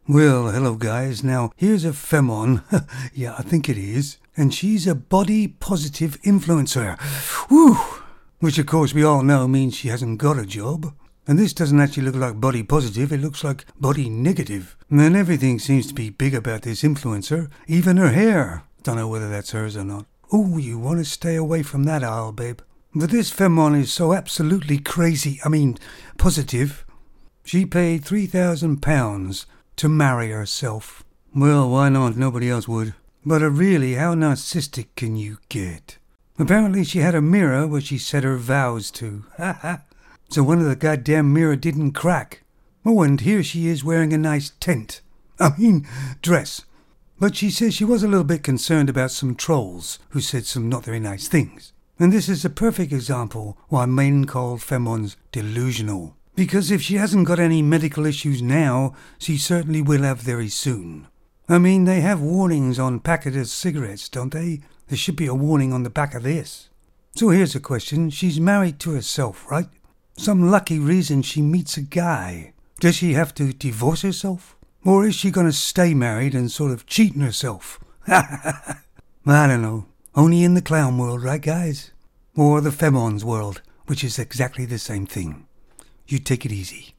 Well, hello guys. Now, here's a femon. Yeah, I think it is. And she's a body positive influencer. Whew! Which, of course, we all know means she hasn't got a job. And this doesn't actually look like body positive, it looks like body negative. And everything seems to be big about this influencer, even her hair. Don't know whether that's hers or not. Oh, you want to stay away from that aisle, babe. But this femon is so absolutely crazy, positive. She paid £3,000 to marry herself. Well, why not? Nobody else would. But really, how narcissistic can you get? Apparently she had a mirror where she said her vows to. So one of the goddamn mirror didn't crack. Oh, and here she is wearing a nice dress. But she says she was a little bit concerned about some trolls who said some not very nice things. And this is a perfect example why men call femons delusional. Because if she hasn't got any medical issues now, she certainly will have very soon. They have warnings on packets of cigarettes, don't they? There should be a warning on the back of this. So here's a question. She's married to herself, right? Some lucky reason she meets a guy. Does she have to divorce herself? Or is she going to stay married and sort of cheat on herself? I don't know. Only in the clown world, right guys? Or the femons world, which is exactly the same thing. You take it easy.